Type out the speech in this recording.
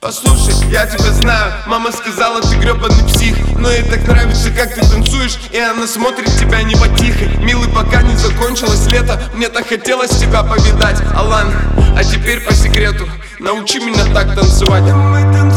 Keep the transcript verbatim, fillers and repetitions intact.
Послушай, я тебя знаю, мама сказала, ты гребаный псих. Но ей так нравится, как ты танцуешь, и она смотрит тебя не потихой. Милый, пока не закончилось лето, мне так хотелось тебя повидать, Алан. А теперь по секрету, научи меня так танцевать.